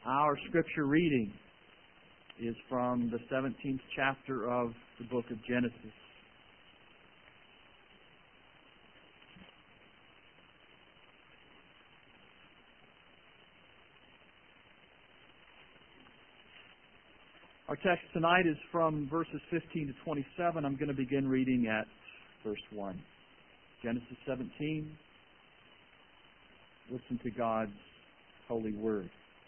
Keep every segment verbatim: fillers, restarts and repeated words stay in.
Our scripture reading is from the seventeenth chapter of the book of Genesis. Our text tonight is from verses fifteen to twenty-seven. I'm going to begin reading at verse one. Genesis seventeen. Listen to God's holy word.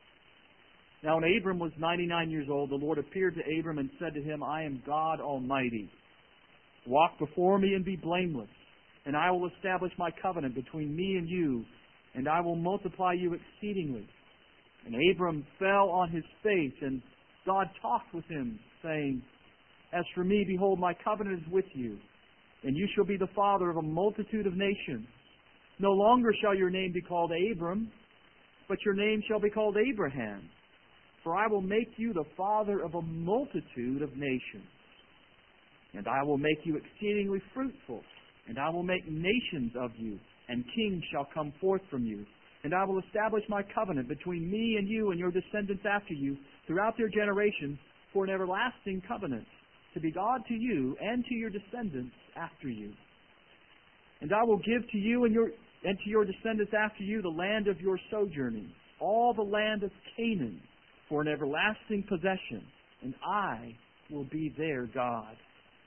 Now when Abram was ninety-nine years old, the Lord appeared to Abram and said to him, I am God Almighty. Walk before me and be blameless, and I will establish my covenant between me and you, and I will multiply you exceedingly. And Abram fell on his face, and God talked with him, saying, As for me, behold, my covenant is with you, and you shall be the father of a multitude of nations. No longer shall your name be called Abram, but your name shall be called Abraham. For I will make you the father of a multitude of nations. And I will make you exceedingly fruitful, and I will make nations of you, and kings shall come forth from you. And I will establish my covenant between me and you and your descendants after you throughout their generations for an everlasting covenant, to be God to you and to your descendants after you. And I will give to you and your and to your descendants after you the land of your sojourning, all the land of Canaan, for an everlasting possession, and I will be their God.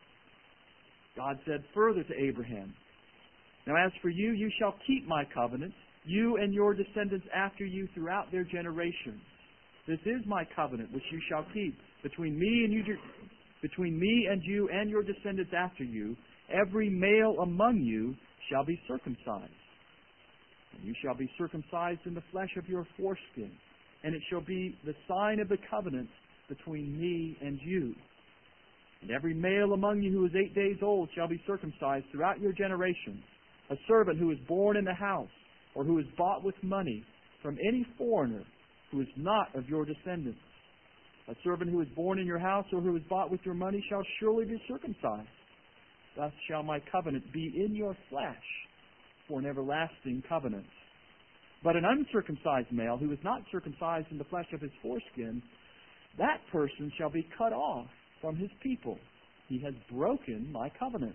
God said further to Abraham, Now as for you, you shall keep my covenant, you and your descendants after you throughout their generations. This is my covenant which you shall keep between me and you, between me and you and your descendants after you. Every male among you shall be circumcised. And you shall be circumcised in the flesh of your foreskin, and it shall be the sign of the covenant between me and you. And every male among you who is eight days old shall be circumcised throughout your generations. A servant who is born in the house, or who is bought with money from any foreigner who is not of your descendants. A servant who is born in your house, or who is bought with your money, shall surely be circumcised. Thus shall my covenant be in your flesh for an everlasting covenant. But an uncircumcised male who is not circumcised in the flesh of his foreskin, that person shall be cut off from his people. He has broken my covenant.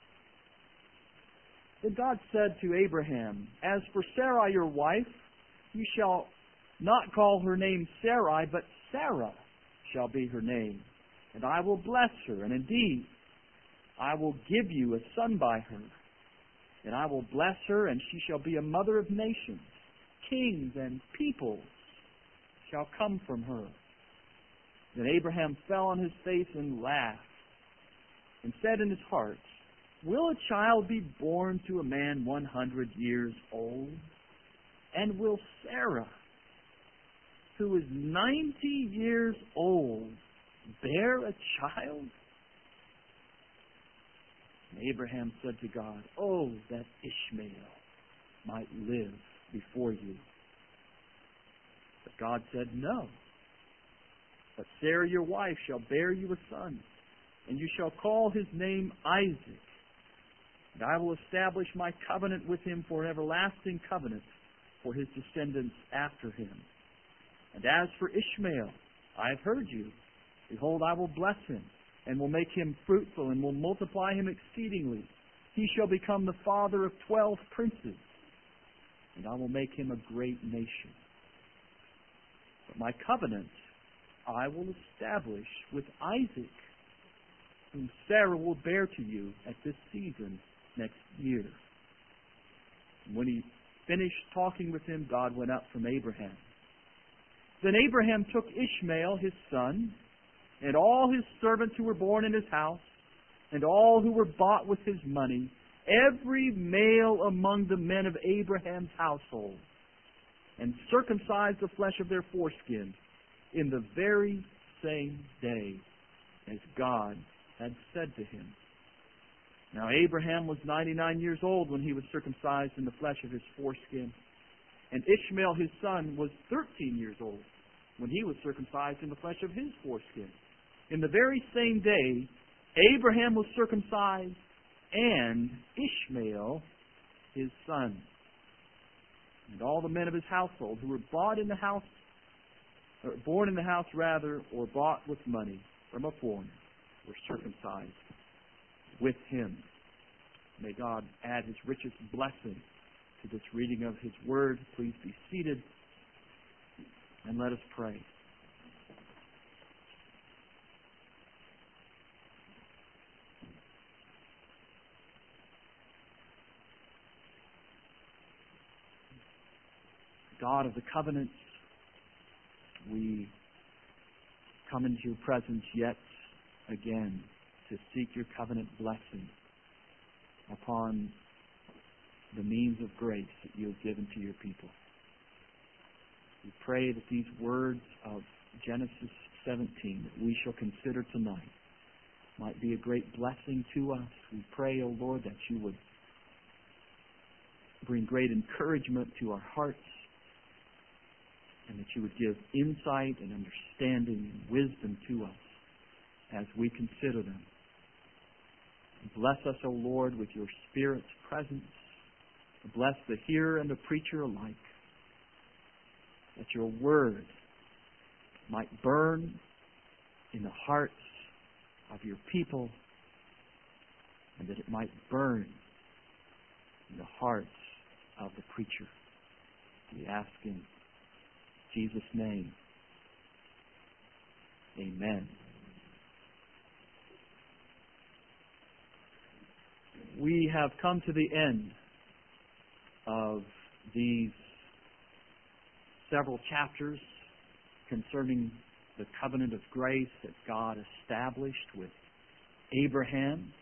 Then God said to Abraham, As for Sarai your wife, you shall not call her name Sarai, but Sarah shall be her name. And I will bless her, and indeed I will give you a son by her. And I will bless her, and she shall be a mother of nations. Kings and peoples shall come from her. Then Abraham fell on his face and laughed, and said in his heart, Will a child be born to a man one hundred years old? And will Sarah, who is ninety years old, bear a child? And Abraham said to God, Oh, that Ishmael might live before you. But God said, No. But Sarah your wife shall bear you a son, and you shall call his name Isaac. And I will establish my covenant with him for an everlasting covenant for his descendants after him. And as for Ishmael, I have heard you. Behold, I will bless him, and will make him fruitful, and will multiply him exceedingly. He shall become the father of twelve princes, and I will make him a great nation. But my covenant I will establish with Isaac, whom Sarah will bear to you at this season next year. And when he finished talking with him, God went up from Abraham. Then Abraham took Ishmael his son, and all his servants who were born in his house, and all who were bought with his money, every male among the men of Abraham's household, and circumcised the flesh of their foreskin in the very same day as God had said to him. Now Abraham was ninety-nine years old when he was circumcised in the flesh of his foreskin, and Ishmael his son was thirteen years old when he was circumcised in the flesh of his foreskin. In the very same day, Abraham was circumcised, and Ishmael his son. And all the men of his household who were bought in the house or born in the house rather, or bought with money from a foreigner, were circumcised with him. May God add His richest blessing to this reading of His Word. Please be seated and let us pray. God of the covenants, we come into your presence yet again to seek your covenant blessing upon the means of grace that you have given to your people. We pray that these words of Genesis seventeen that we shall consider tonight might be a great blessing to us. We pray, O Lord, that you would bring great encouragement to our hearts, and that you would give insight and understanding and wisdom to us as we consider them. Bless us, O Lord, with your Spirit's presence. Bless the hearer and the preacher alike, that your word might burn in the hearts of your people, and that it might burn in the hearts of the preacher. We ask in Jesus' name. Amen. We have come to the end of these several chapters concerning the covenant of grace that God established with Abraham.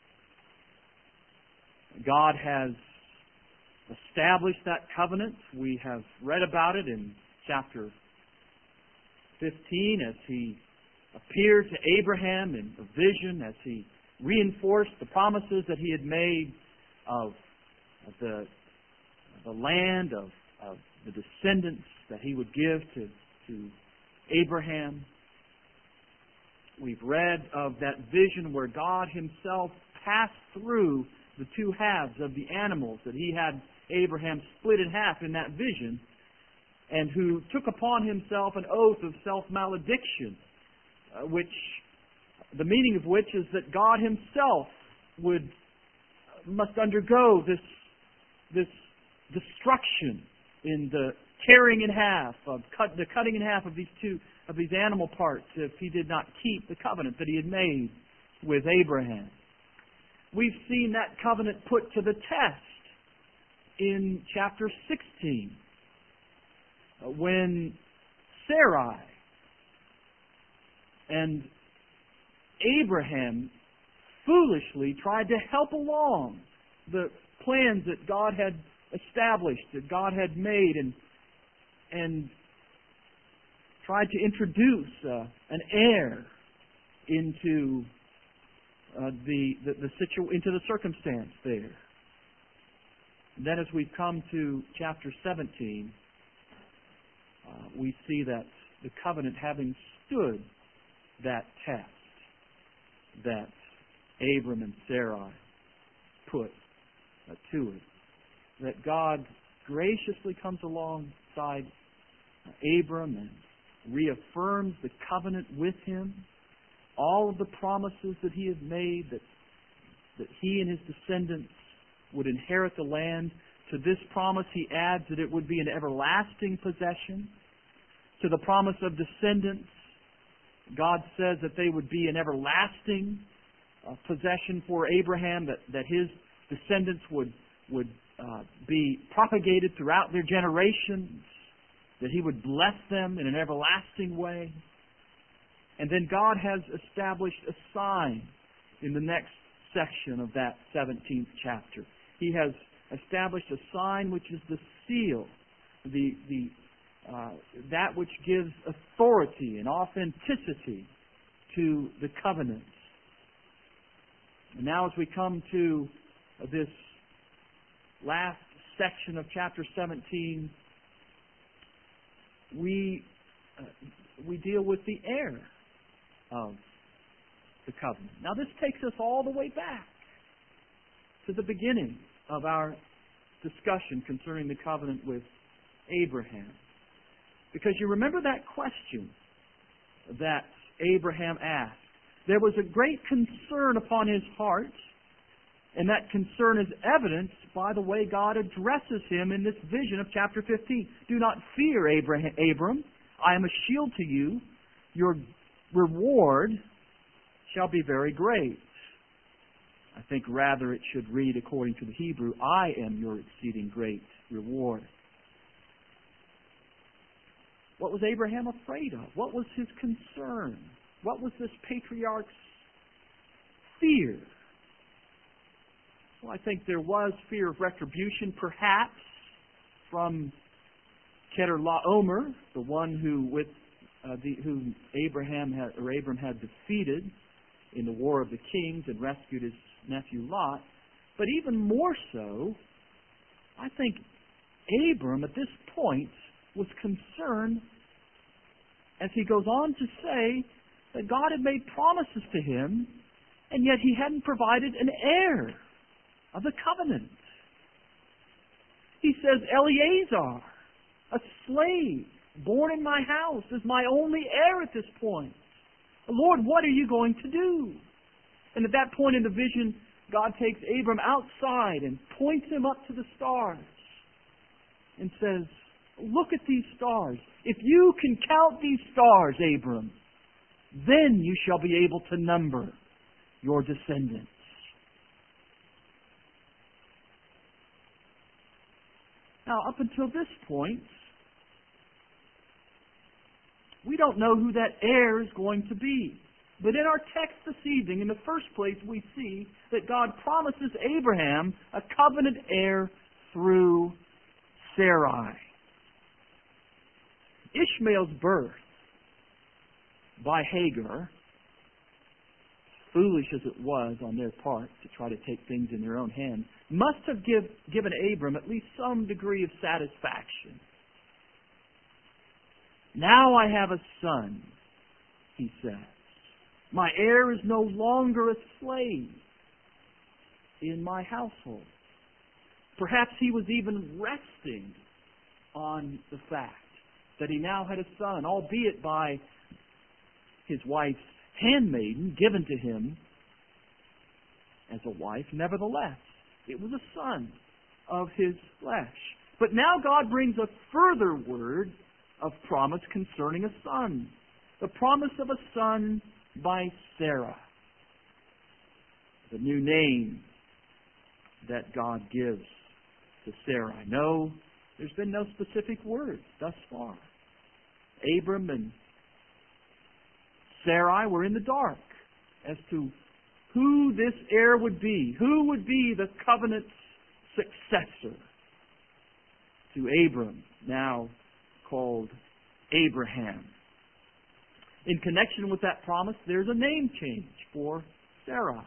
God has established that covenant. We have read about it in chapter fifteen as He appeared to Abraham in a vision, as He reinforced the promises that He had made of, of the, the land, of, of the descendants that He would give to, to Abraham. We've read of that vision where God Himself passed through the two halves of the animals that He had Abraham split in half in that vision, and who took upon Himself an oath of self-malediction, uh, which the meaning of which is that God Himself would must undergo this this destruction in the tearing in half of cut, the cutting in half of these two of these animal parts if He did not keep the covenant that He had made with Abraham. We've seen that covenant put to the test in chapter sixteen, when Sarai and Abraham foolishly tried to help along the plans that God had established, that God had made, and and tried to introduce uh, an heir into uh, the the, the situ- into the circumstance there. And then, as we've come to chapter seventeen, uh, we see that the covenant having stood that test that Abram and Sarai put uh, to it, that God graciously comes alongside Abram and reaffirms the covenant with him, all of the promises that He had made, that that he and his descendants would inherit the land. To this promise He adds that it would be an everlasting possession. To the promise of descendants, God says that they would be an everlasting uh, possession for Abraham, that, that his descendants would, would uh, be propagated throughout their generations, that He would bless them in an everlasting way. And then God has established a sign in the next section of that seventeenth chapter. He has established a sign which is the seal, the, the Uh, that which gives authority and authenticity to the covenant. And now as we come to this last section of chapter seventeen, we, uh, we deal with the heir of the covenant. Now this takes us all the way back to the beginning of our discussion concerning the covenant with Abraham. Because you remember that question that Abraham asked. There was a great concern upon his heart, and that concern is evidenced by the way God addresses him in this vision of chapter fifteen. Do not fear, Abraham, Abram. I am a shield to you. Your reward shall be very great. I think rather it should read according to the Hebrew, I am your exceeding great reward. What was Abraham afraid of? What was his concern? What was this patriarch's fear? Well, I think there was fear of retribution, perhaps, from Chedorlaomer, the one who with uh, the, whom Abraham had, or Abram had defeated in the War of the Kings and rescued his nephew Lot. But even more so, I think Abram at this point was concerned, as he goes on to say that God had made promises to him, and yet he hadn't provided an heir of the covenant. He says, Eleazar, a slave born in my house, is my only heir at this point. Lord, what are you going to do? And at that point in the vision, God takes Abram outside and points him up to the stars and says, look at these stars. If you can count these stars, Abram, then you shall be able to number your descendants. Now, up until this point, we don't know who that heir is going to be. But in our text this evening, in the first place, we see that God promises Abraham a covenant heir through Sarai. Ishmael's birth by Hagar, foolish as it was on their part to try to take things in their own hands, must have give, given Abram at least some degree of satisfaction. Now I have a son, he says. My heir is no longer a slave in my household. Perhaps he was even resting on the fact that he now had a son, albeit by his wife's handmaiden given to him as a wife. Nevertheless, it was a son of his flesh. But now God brings a further word of promise concerning a son. The promise of a son by Sarah. The new name that God gives to Sarah. No, there's been no specific word thus far. Abram and Sarai were in the dark as to who this heir would be. Who would be the covenant's successor to Abram, now called Abraham. In connection with that promise, there's a name change for Sarai.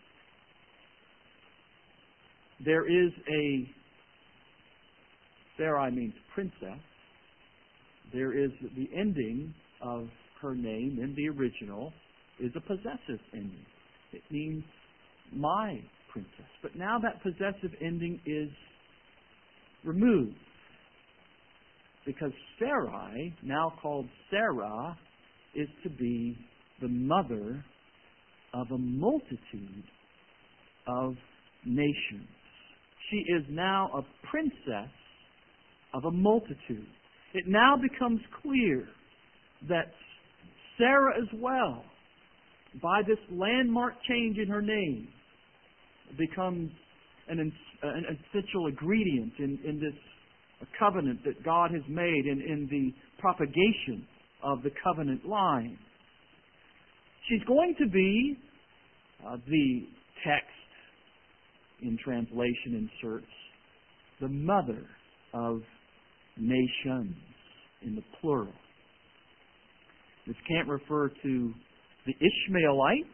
There is a, Sarai means princess. There is the ending of her name in the original is a possessive ending. It means my princess. But now that possessive ending is removed, because Sarai, now called Sarah, is to be the mother of a multitude of nations. She is now a princess of a multitude. It now becomes clear that Sarah as well, by this landmark change in her name, becomes an, an essential ingredient in, in this covenant that God has made in, in the propagation of the covenant line. She's going to be, uh, the text in translation inserts, the mother of nations in the plural. This can't refer to the Ishmaelites.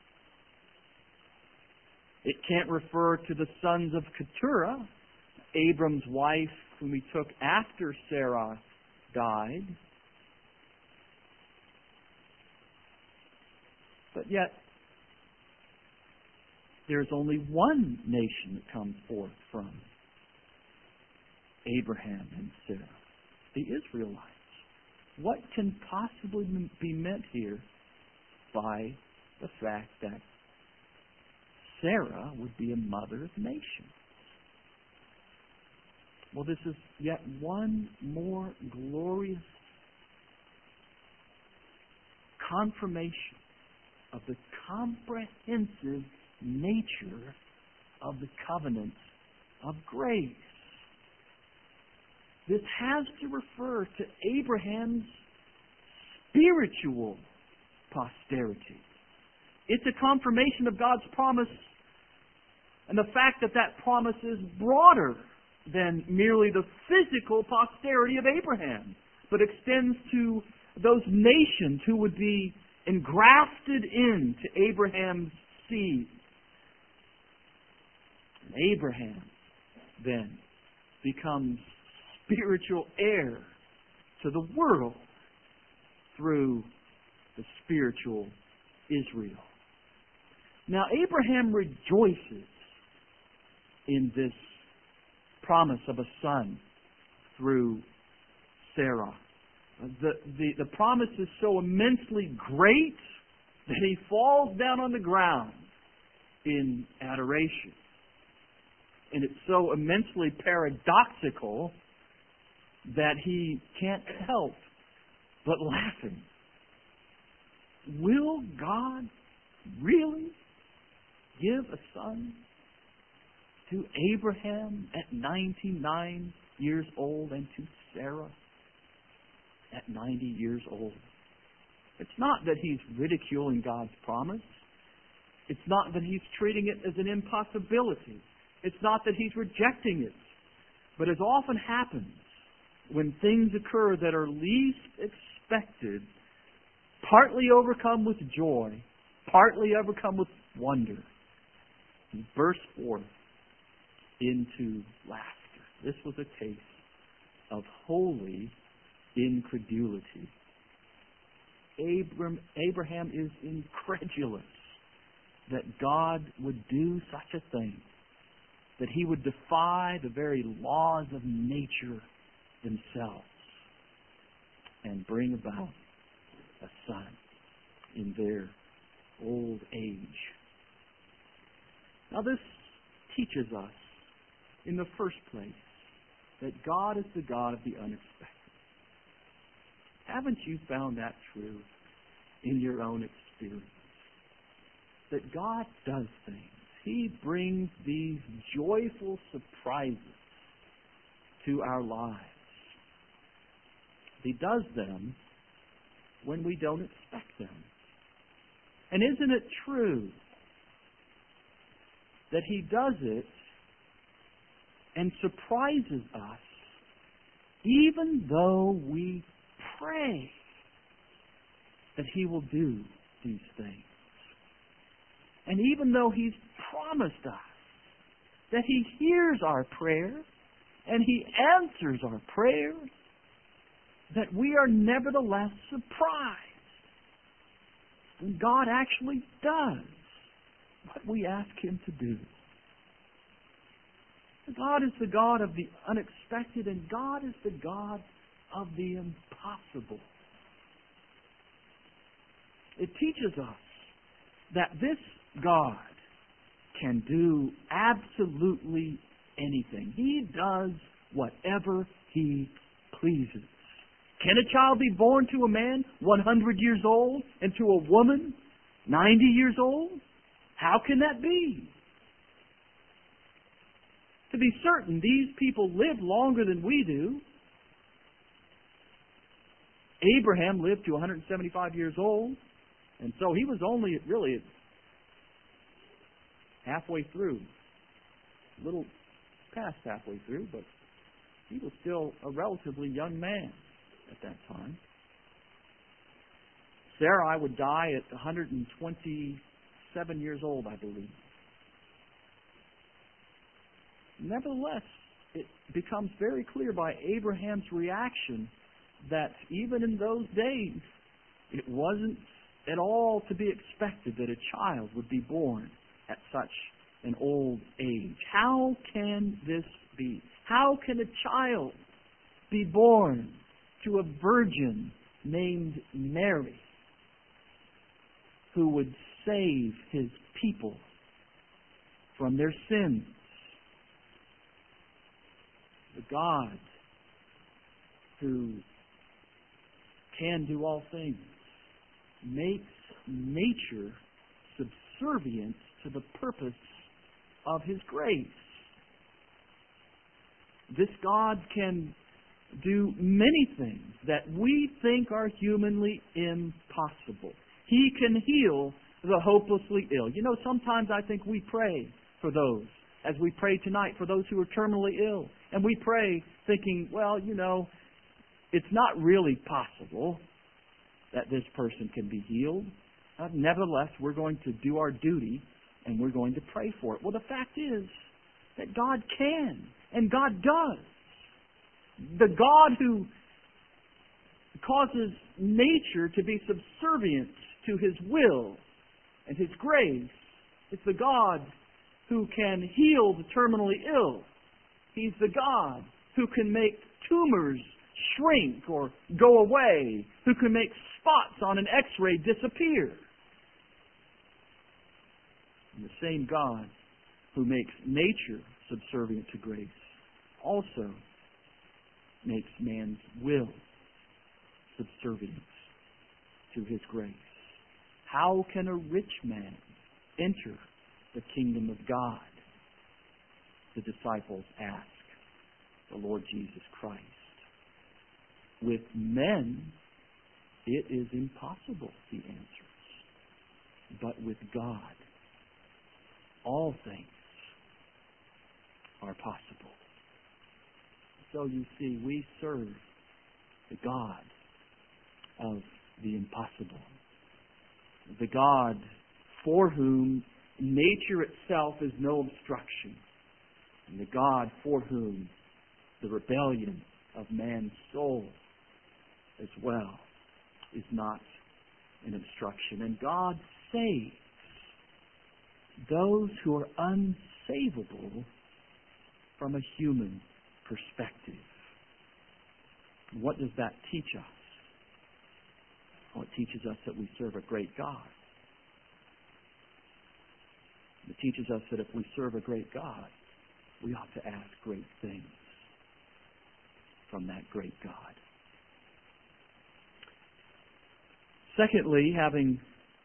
It can't refer to the sons of Keturah, Abram's wife, whom he took after Sarah died. But yet, there's only one nation that comes forth from Abraham and Sarah, the Israelites. what can possibly be meant here by the fact that Sarah would be a mother of nations? Well, this is yet one more glorious confirmation of the comprehensive nature of the covenant of grace. This has to refer to Abraham's spiritual posterity. It's a confirmation of God's promise and the fact that that promise is broader than merely the physical posterity of Abraham, but extends to those nations who would be engrafted into Abraham's seed. And Abraham then becomes spiritual heir to the world through the spiritual Israel. Now, Abraham rejoices in this promise of a son through Sarah. The, the, the promise is so immensely great that he falls down on the ground in adoration. And it's so immensely paradoxical that he can't help but laughing. Will God really give a son to Abraham at ninety-nine years old and to Sarah at ninety years old? It's not that he's ridiculing God's promise. It's not that he's treating it as an impossibility. It's not that he's rejecting it. But as often happens when things occur that are least expected, partly overcome with joy, partly overcome with wonder, he bursts forth into laughter. This was a case of holy incredulity. Abram, Abraham is incredulous that God would do such a thing, that he would defy the very laws of nature themselves and bring about a son in their old age. Now, this teaches us, in the first place, that God is the God of the unexpected. Haven't you found that true in your own experience? That God does things. He brings these joyful surprises to our lives. He does them when we don't expect them. And isn't it true that He does it and surprises us even though we pray that He will do these things? And even though He's promised us that He hears our prayer and He answers our prayer, that we are nevertheless surprised when God actually does what we ask Him to do. God is the God of the unexpected, and God is the God of the impossible. It teaches us that this God can do absolutely anything. He does whatever He pleases. Can a child be born to a man one hundred years old and to a woman ninety years old? How can that be? To be certain, these people live longer than we do. Abraham lived to one hundred seventy-five years old, and so he was only really halfway through, a little past halfway through, but he was still a relatively young man at that time. Sarai would die at one hundred twenty-seven years old, I believe. Nevertheless, it becomes very clear by Abraham's reaction that even in those days, it wasn't at all to be expected that a child would be born at such an old age. How can this be? How can a child be born to a virgin named Mary who would save His people from their sins. The God who can do all things makes nature subservient to the purpose of His grace. This God can do many things that we think are humanly impossible. He can heal the hopelessly ill. You know, sometimes I think we pray for those, as we pray tonight, for those who are terminally ill. And we pray thinking, well, you know, it's not really possible that this person can be healed. Uh, nevertheless, we're going to do our duty and we're going to pray for it. Well, the fact is that God can, and God does. The God who causes nature to be subservient to His will and His grace is the God who can heal the terminally ill. He's the God who can make tumors shrink or go away, who can make spots on an x-ray disappear. And the same God who makes nature subservient to grace also makes man's will subservient to His grace. How can a rich man enter the kingdom of God? The disciples ask the Lord Jesus Christ. With men, it is impossible, He answers. But with God, all things are possible. So you see, we serve the God of the impossible. The God for whom nature itself is no obstruction. And the God for whom the rebellion of man's soul as well is not an obstruction. And God saves those who are unsavable from a human perspective. What does that teach us? Well, it teaches us that we serve a great God. It teaches us that if we serve a great God, we ought to ask great things from that great God. Secondly, having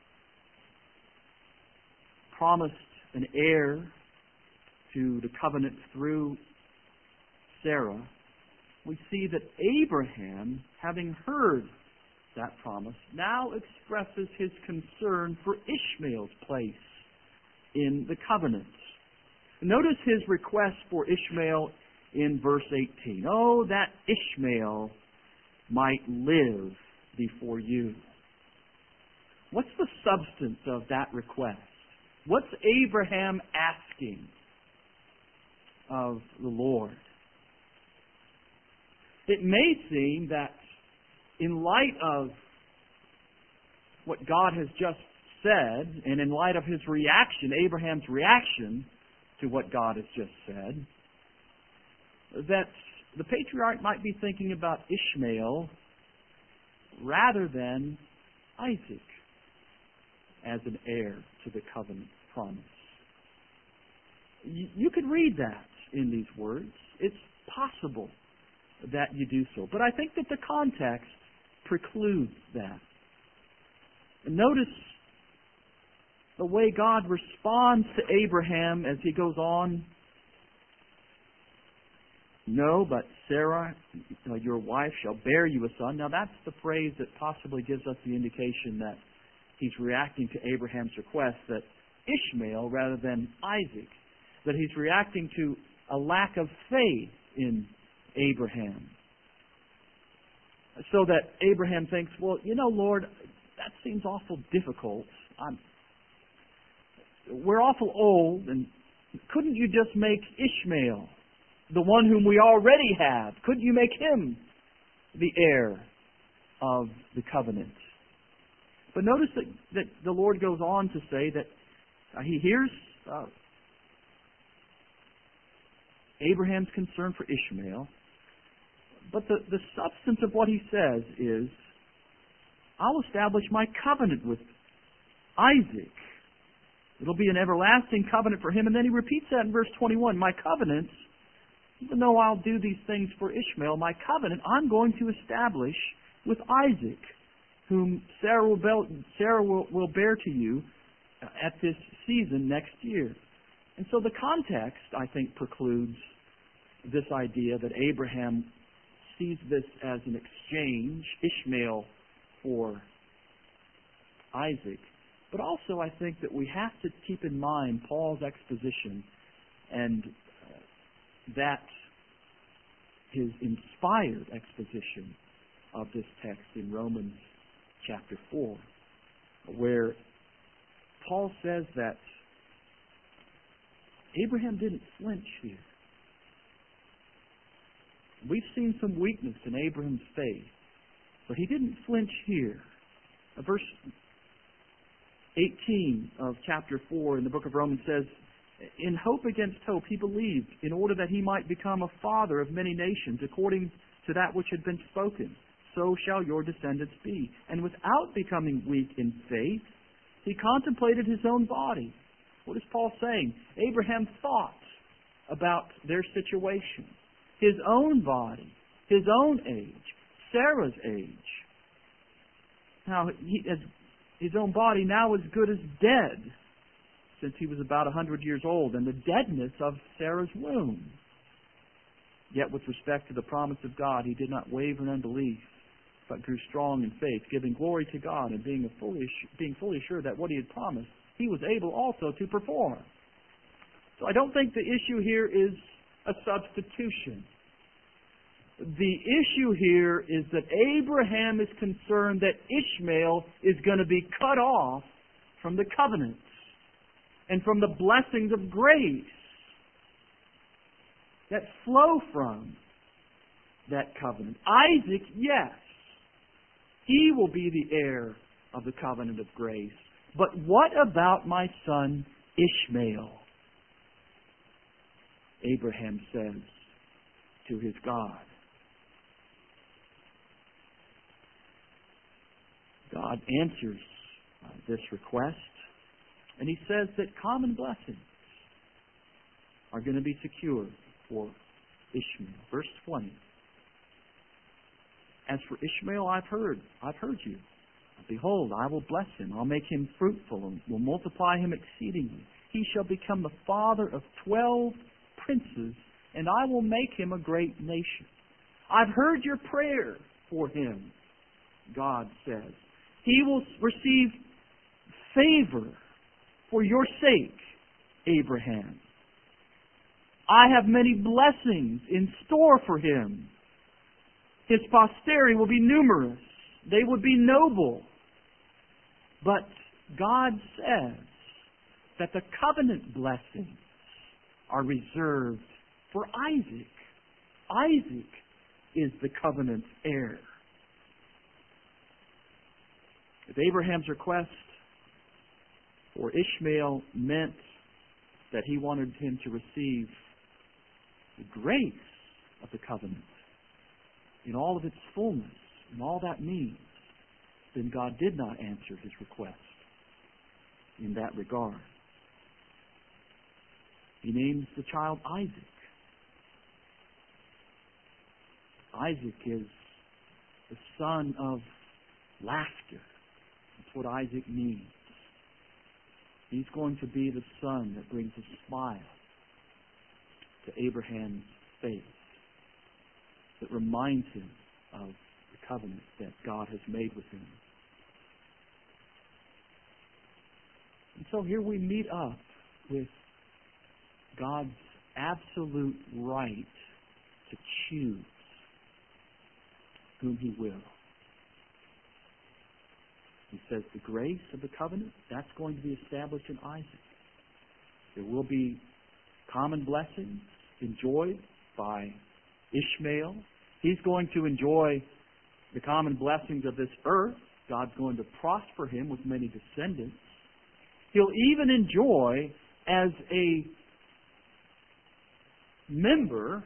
promised an heir to the covenant through Sarah, we see that Abraham, having heard that promise, now expresses his concern for Ishmael's place in the covenant. Notice his request for Ishmael in verse eighteen. Oh, that Ishmael might live before you. What's the substance of that request? What's Abraham asking of the Lord? It may seem that in light of what God has just said, and in light of his reaction, Abraham's reaction to what God has just said, that the patriarch might be thinking about Ishmael rather than Isaac as an heir to the covenant promise. You, you could read that in these words. It's possible that you do so. But I think that the context precludes that. And notice the way God responds to Abraham as he goes on. No, but Sarah, your wife, shall bear you a son. Now that's the phrase that possibly gives us the indication that he's reacting to Abraham's request that Ishmael rather than Isaac, that he's reacting to a lack of faith in Abraham. So that Abraham thinks, well, you know, Lord, that seems awful difficult. I'm, we're awful old, and couldn't you just make Ishmael, the one whom we already have, couldn't you make him the heir of the covenant? But notice that, that the Lord goes on to say that uh, He hears uh, Abraham's concern for Ishmael, but the, the substance of what He says is, I'll establish my covenant with Isaac. It'll be an everlasting covenant for him. And then he repeats that in verse twenty-one. My covenant, even though I'll do these things for Ishmael, my covenant I'm going to establish with Isaac, whom Sarah will, be, Sarah will, will bear to you at this season next year. And so the context, I think, precludes this idea that Abraham sees this as an exchange, Ishmael for Isaac. But also I think that we have to keep in mind Paul's exposition and that his inspired exposition of this text in Romans chapter four, where Paul says that Abraham didn't flinch here. We've seen some weakness in Abraham's faith, but he didn't flinch here. Verse eighteen of chapter four in the book of Romans says, in hope against hope he believed, in order that he might become a father of many nations, according to that which had been spoken. So shall your descendants be. And without becoming weak in faith, he contemplated his own body. What is Paul saying? Abraham thought about their situation, his own body, his own age, Sarah's age. Now, he, as his own body now as good as dead, since he was about a hundred years old, and the deadness of Sarah's womb. Yet with respect to the promise of God, he did not waver in unbelief, but grew strong in faith, giving glory to God and being fully being fully assured that what he had promised, he was able also to perform. So I don't think the issue here is a substitution. The issue here is that Abraham is concerned that Ishmael is going to be cut off from the covenants and from the blessings of grace that flow from that covenant. Isaac, yes, he will be the heir of the covenant of grace. But what about my son Ishmael? Abraham says to his God. God answers uh, this request, and he says that common blessings are going to be secured for Ishmael. Verse twenty. As for Ishmael, I've heard, I've heard you. Behold, I will bless him. I'll make him fruitful and will multiply him exceedingly. He shall become the father of twelve princes, and I will make him a great nation. I've heard your prayer for him, God says. He will receive favor for your sake, Abraham. I have many blessings in store for him. His posterity will be numerous. They would be noble. But God says that the covenant blessings are reserved for Isaac. Isaac is the covenant heir. If Abraham's request for Ishmael meant that he wanted him to receive the grace of the covenant in all of its fullness and all that means, then God did not answer his request in that regard. He names the child Isaac. Isaac is the son of laughter. That's what Isaac means. He's going to be the son that brings a smile to Abraham's face, that reminds him of the covenant that God has made with him. And so here we meet up with God's absolute right to choose whom He will. He says the grace of the covenant, that's going to be established in Isaac. There will be common blessings enjoyed by Ishmael. He's going to enjoy the common blessings of this earth. God's going to prosper him with many descendants. He'll even enjoy, as a member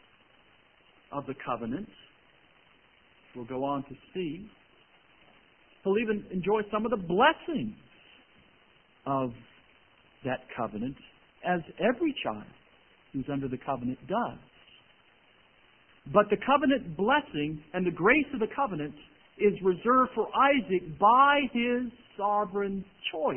of the covenant, we'll go on to see, He'll even enjoy some of the blessings of that covenant, as every child who's under the covenant does. But the covenant blessing and the grace of the covenant is reserved for Isaac by his sovereign choice.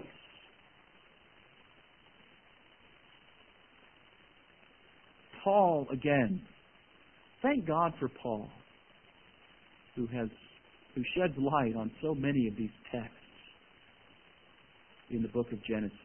Paul again. Thank God for Paul, who has who sheds light on so many of these texts in the book of Genesis.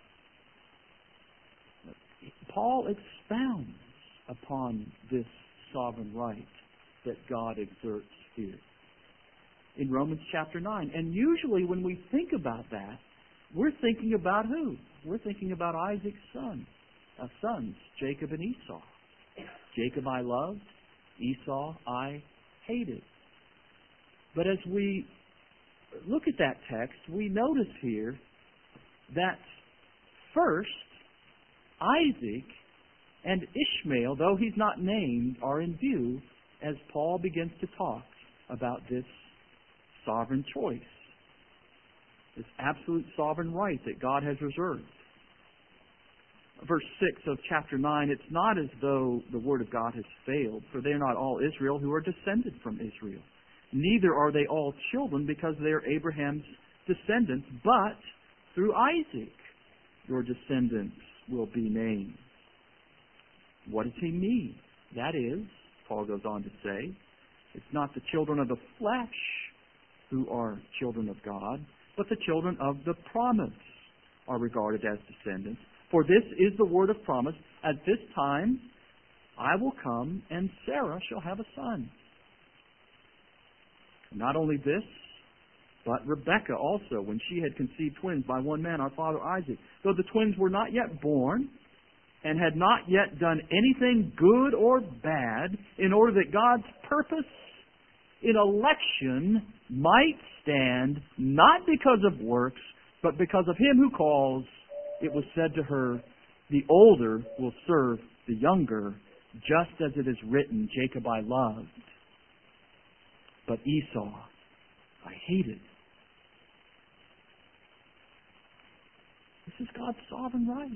Paul expounds upon this sovereign right that God exerts here in Romans chapter nine. And usually when we think about that, we're thinking about who? We're thinking about Isaac's son, uh, sons, Jacob and Esau. Jacob I loved, Esau I hated. But as we look at that text, we notice here that first, Isaac and Ishmael, though he's not named, are in view as Paul begins to talk about this sovereign choice, this absolute sovereign right that God has reserved. Verse six of chapter nine, it's not as though the word of God has failed, for they are not all Israel who are descended from Israel. Neither are they all children, because they are Abraham's descendants, but through Isaac your descendants will be named. What does he mean? That is, Paul goes on to say, it's not the children of the flesh who are children of God, but the children of the promise are regarded as descendants. For this is the word of promise, at this time I will come, and Sarah shall have a son. Not only this, but Rebekah also, when she had conceived twins by one man, our father Isaac, though the twins were not yet born, and had not yet done anything good or bad, in order that God's purpose in election might stand, not because of works, but because of him who calls, it was said to her, the older will serve the younger, just as it is written, Jacob I loved, but Esau I hated. This is God's sovereign right.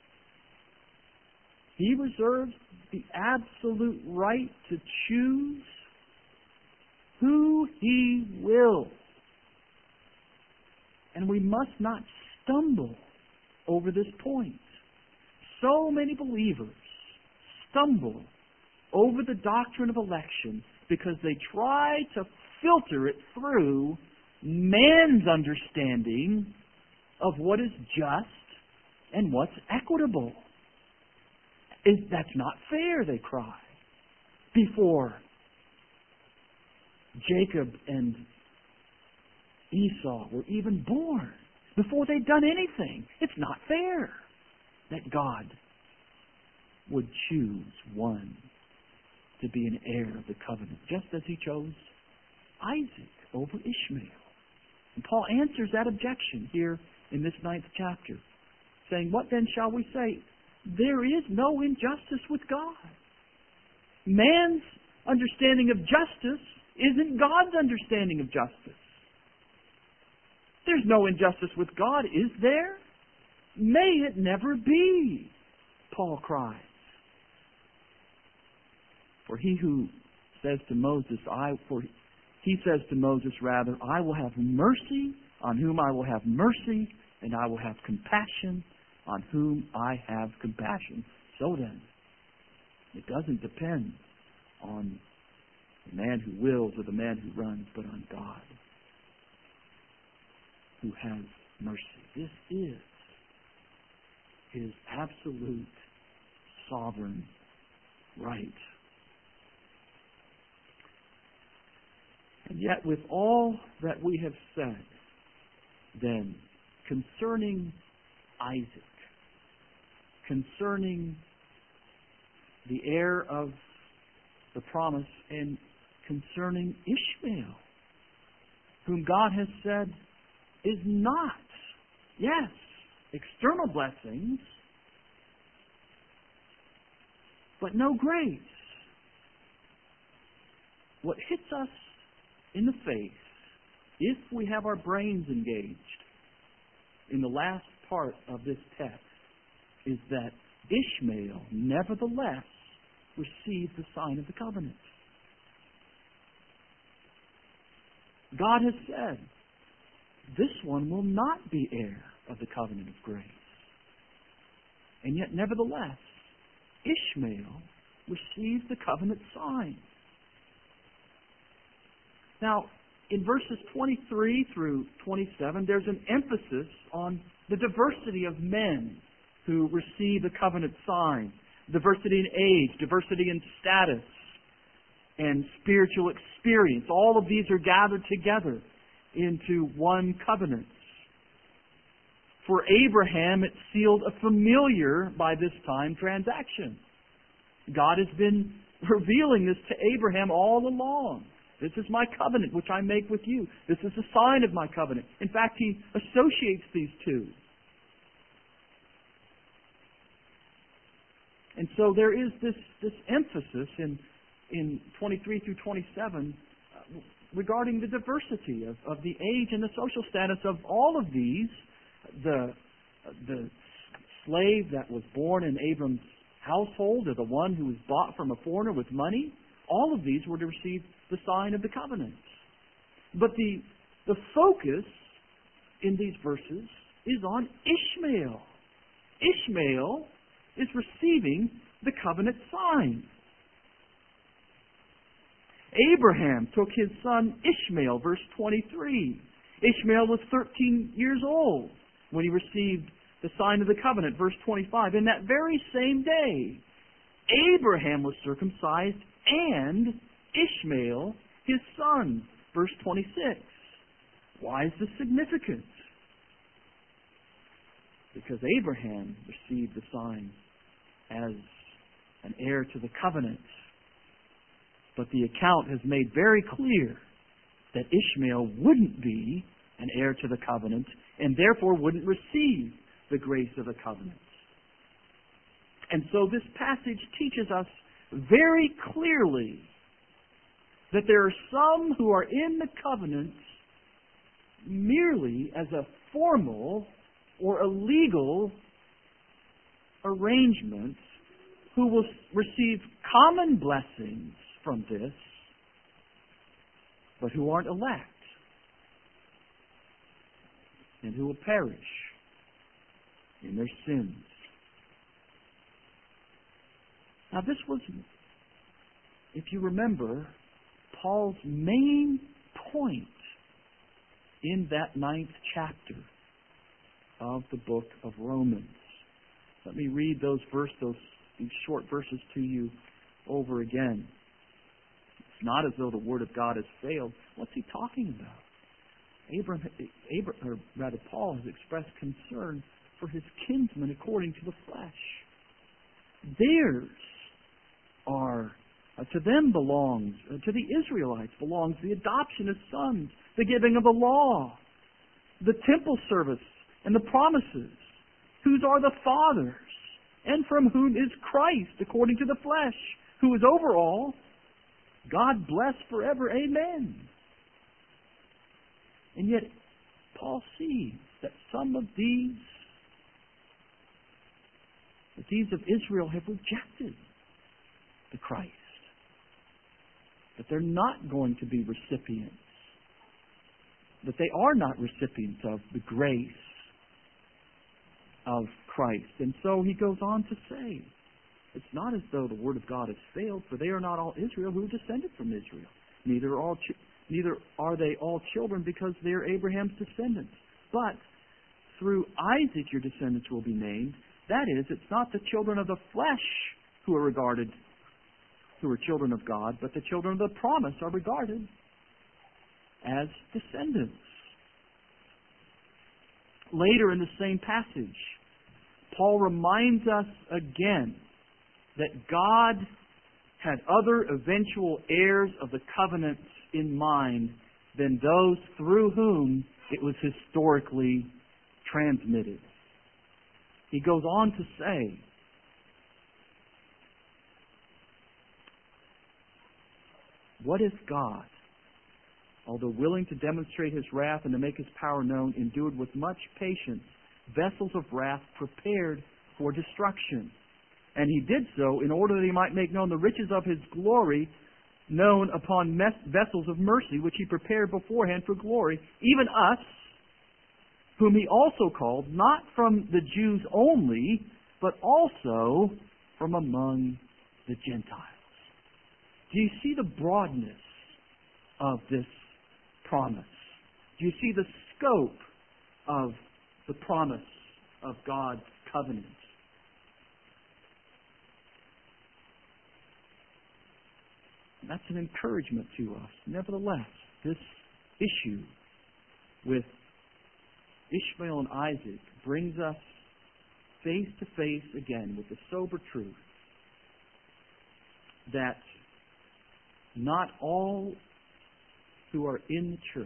He reserves the absolute right to choose who He will. And we must not stumble over this point. So many believers stumble over the doctrine of election because they try to filter it through man's understanding of what is just and what's equitable. Is that's not fair, they cry, before Jacob and Esau were even born, before they'd done anything. It's not fair that God would choose one to be an heir of the covenant, just as He chose Isaac over Ishmael. And Paul answers that objection here in this ninth chapter, saying, what then shall we say? There is no injustice with God. Man's understanding of justice isn't God's understanding of justice. There's no injustice with God, is there? May it never be, Paul cries. For he who says to Moses, I for he says to Moses rather, I will have mercy on whom I will have mercy, and I will have compassion on whom I have compassion. So then, it doesn't depend on the man who wills or the man who runs, but on God who has mercy. This is His absolute sovereign right. And yet, with all that we have said, then, concerning Isaac, concerning the heir of the promise, and concerning Ishmael, whom God has said is not, yes, external blessings, but no grace. What hits us in the face if we have our brains engaged in the last part of this text, is that Ishmael nevertheless received the sign of the covenant. God has said, this one will not be heir of the covenant of grace. And yet, nevertheless, Ishmael receives the covenant sign. Now, in verses twenty-three through twenty-seven, there's an emphasis on the diversity of men who receive the covenant sign. Diversity in age, diversity in status, and spiritual experience. All of these are gathered together into one covenant. For Abraham, it sealed a familiar, by this time, transaction. God has been revealing this to Abraham all along. This is my covenant which I make with you. This is a sign of my covenant. In fact, he associates these two. And so there is this, this emphasis in, in twenty-three through twenty-seven uh, regarding the diversity of, of the age and the social status of all of these. The, the slave that was born in Abram's household, or the one who was bought from a foreigner with money, all of these were to receive the sign of the covenant. But the, the focus in these verses is on Ishmael. Ishmael is receiving the covenant sign. Abraham took his son Ishmael, verse twenty-three. Ishmael was thirteen years old when he received the sign of the covenant, verse twenty-five. In that very same day, Abraham was circumcised and Ishmael his son, verse twenty-six. Why is this significant? Because Abraham received the sign as an heir to the covenant. But the account has made very clear that Ishmael wouldn't be an heir to the covenant and therefore wouldn't receive the grace of the covenant. And so this passage teaches us very clearly that there are some who are in the covenant merely as a formal or a legal arrangement, who will receive common blessings from this, but who aren't elect, and who will perish in their sins. Now this was, if you remember, Paul's main point in that ninth chapter of the book of Romans. Let me read those verse, those these short verses to you over again. It's not as though the Word of God has failed. What's he talking about? Abraham, Abraham, or rather Paul has expressed concern for his kinsmen according to the flesh. Theirs are, uh, to them belongs, uh, to the Israelites belongs the adoption as sons, the giving of the law, the temple service, and the promises, whose are the fathers, and from whom is Christ according to the flesh, who is over all, God bless forever. Amen. And yet, Paul sees that some of these, that these of Israel have rejected the Christ. That they're not going to be recipients. That they are not recipients of the grace of Christ. And so he goes on to say, it's not as though the Word of God has failed, for they are not all Israel who are descended from Israel. Neither are, all ch- neither are they all children, because they are Abraham's descendants. But through Isaac your descendants will be named. That is, it's not the children of the flesh who are regarded, who are children of God, but the children of the promise are regarded as descendants. Later in the same passage, Paul reminds us again that God had other eventual heirs of the covenant in mind than those through whom it was historically transmitted. He goes on to say, what if God, although willing to demonstrate his wrath and to make his power known, endured with much patience vessels of wrath prepared for destruction. And he did so in order that he might make known the riches of his glory, known upon mes- vessels of mercy, which he prepared beforehand for glory, even us, whom he also called, not from the Jews only, but also from among the Gentiles. Do you see the broadness of this promise? Do you see the scope of the promise of God's covenant? That's an encouragement to us. Nevertheless, this issue with Ishmael and Isaac brings us face to face again with the sober truth that not all who are in the church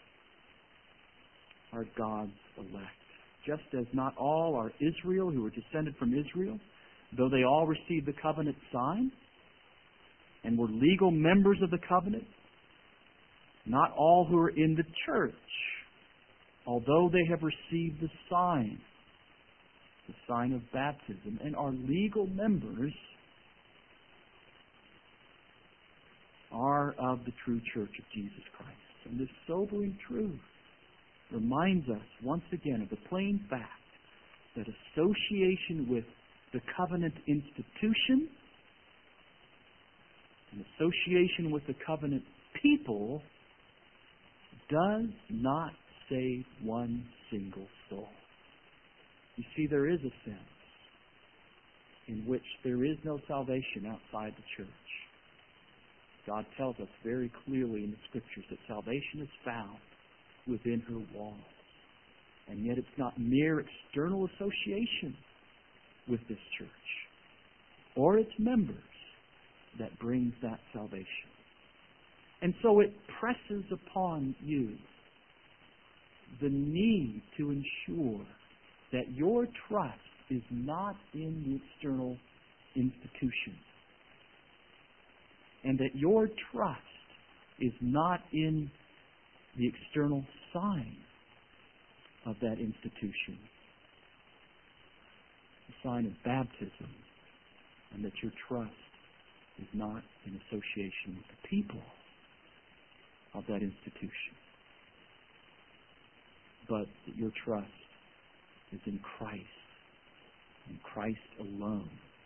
are God's elect. Just as not all are Israel who are descended from Israel, though they all received the covenant sign and were legal members of the covenant, not all who are in the church, although they have received the sign, the sign of baptism, and are legal members, are of the true church of Jesus Christ. And this sobering truth reminds us once again of the plain fact that association with the covenant institution and association with the covenant people does not save one single soul. You see, there is a sense in which there is no salvation outside the church. God tells us very clearly in the Scriptures that salvation is found within her walls. And yet it's not mere external association with this church or its members that brings that salvation. And so it presses upon you the need to ensure that your trust is not in the external institution, and that your trust is not in the external sign of that institution, the sign of baptism, and that your trust is not in association with the people of that institution, but that your trust is in Christ, and Christ alone,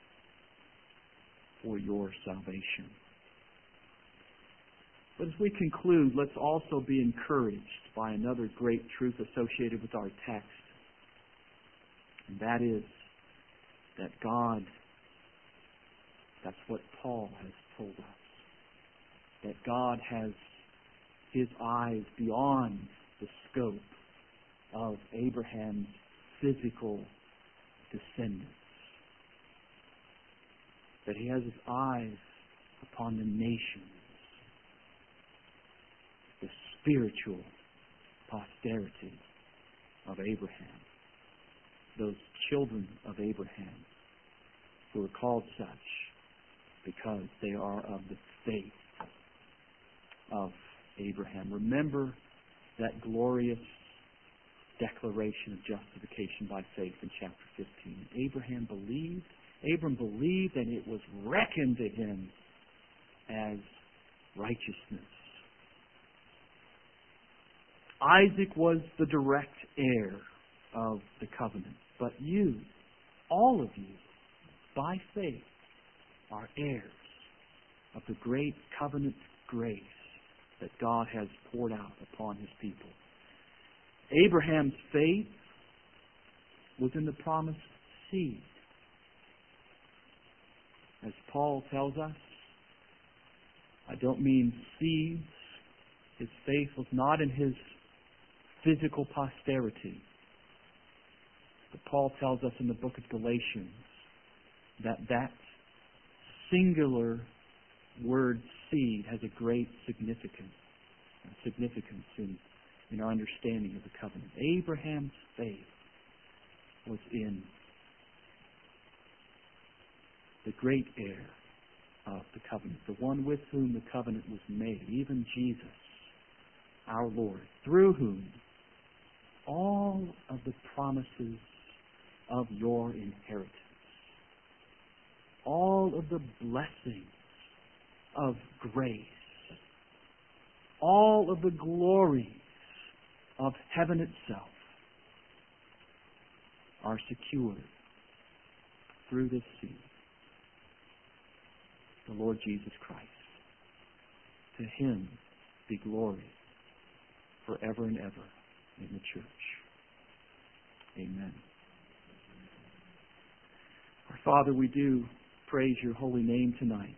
for your salvation. But as we conclude, let's also be encouraged by another great truth associated with our text. And that is that God, that's what Paul has told us, that God has His eyes beyond the scope of Abraham's physical descendants. That He has His eyes upon the nations, the spiritual posterity of Abraham, those children of Abraham who are called such because they are of the faith of Abraham. Remember that glorious declaration of justification by faith in chapter fifteen. Abraham believed, Abram believed, and it was reckoned to him as righteousness. Isaac was the direct heir of the covenant. But you, all of you, by faith, are heirs of the great covenant grace that God has poured out upon His people. Abraham's faith was in the promised seed. As Paul tells us, I don't mean seeds. His faith was not in his physical posterity. But Paul tells us in the book of Galatians that that singular word seed has a great significance, significance in, in our understanding of the covenant. Abraham's faith was in the great heir of the covenant, the one with whom the covenant was made, even Jesus, our Lord, through whom all of the promises of your inheritance, all of the blessings of grace, all of the glories of heaven itself are secured through this seed, the Lord Jesus Christ. To Him be glory forever and ever in the church. Amen. Our Father, we do praise your holy name tonight.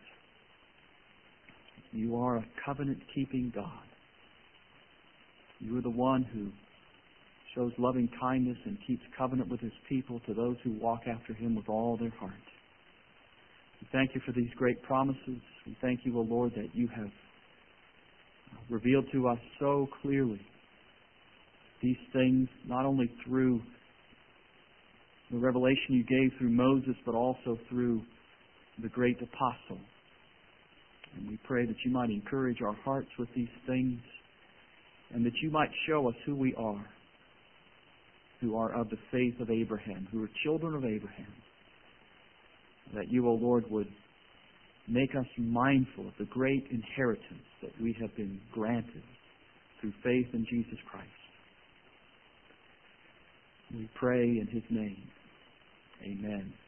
You are a covenant-keeping God. You are the one who shows loving kindness and keeps covenant with His people, to those who walk after Him with all their heart. We thank you for these great promises. We thank you, O Lord, that you have revealed to us so clearly these things, not only through the revelation you gave through Moses, but also through the great apostle. And we pray that you might encourage our hearts with these things, and that you might show us who we are, who are of the faith of Abraham, who are children of Abraham. That you, O Lord, would make us mindful of the great inheritance that we have been granted through faith in Jesus Christ. We pray in His name. Amen.